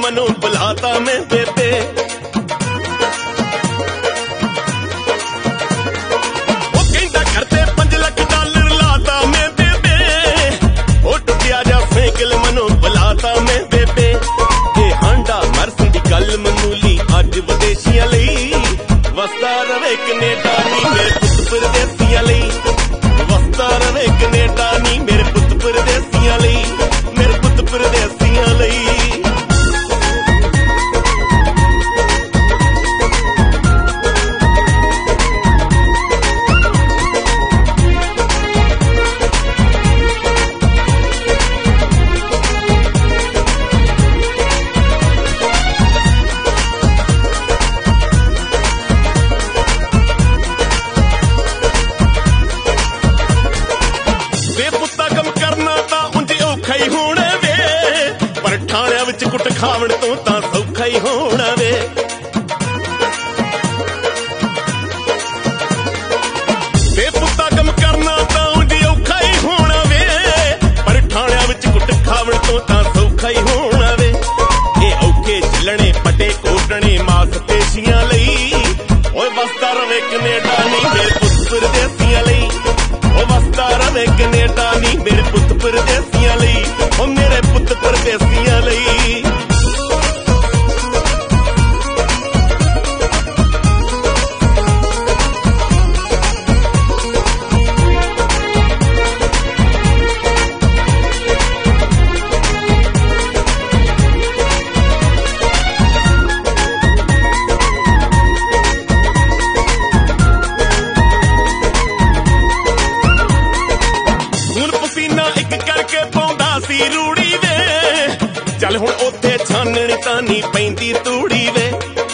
मनो बुलाता मैं बेबे। वो कहता करते $5 लाख लाता मैं बेबे। वो टुटिया जा फेंकल मनो बुलाता मैं बेबे। ये हांडा मरसी दी गल मनूली अज विदेशियां लई वसदा रवे कनेडा नी मेरे पुत परदेसियां लई। वसदा रवे कनेडा नी मेरे पुत परदेसियां लई, मेरे पुत परदेसियां लई। ठाणिया विच कुट खावण तो तां सौखा ही होना वे। बेपुता कम करना तां उंज औखा ही होना वे, पर ठाणिया विच कुट खावण तो तां सौखा ही होना वे। ये औखे झलने पटे कोटने मांसपेशियां लई ओए वसदा रवे कनेडा नी मेरे पुत परदेसियां लई। ओ वसदा रवे कनेडा नी मेरे पुत परदेसियां लई, ओ मेरे पुत परदेसियां लई। रूड़ी वे चल हुण ओथे छाननी तां नी पैंदी तूड़ी वे।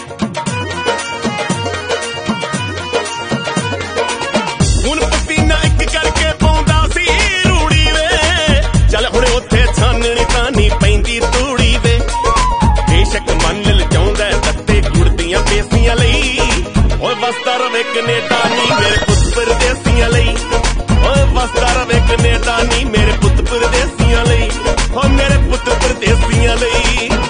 हुण पसीना एक करके पौंदा सी रूड़ी वे चल हुण ओथे छाननी तां नी पैंदी तूड़ी वे। बेशक मन लजाउंदा तत्ते गुड़दियां पेसियां लई ओए वसदा रवे कनेडा नी मेरे पुत परदेसियां लई। ओए वसदा रवे कनेडा नी मेरे पुत परदेसियां लई, ओ मेरे पुत परदेसियां लई।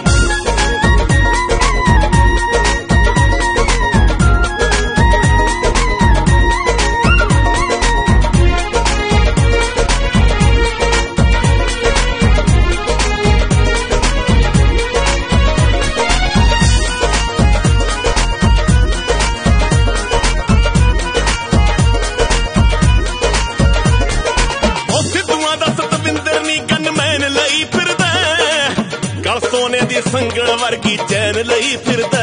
सोने दी संगल वर्गी चैन लई फिरदा।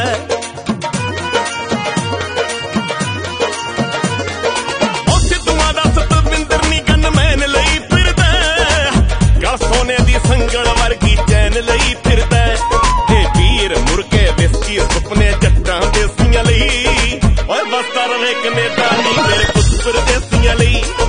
ओ सिद्धूआं दा सतविंदर नी गनमैन लई फिरदा। गल सोने दी संगल वर्गी चैन लई फिरदा। हे वीर मुर्गे विस्की सुपने जट्टां देसियां लई ओए वसदा रवे कनेडा नी मेरे पुत परदेसियां लई।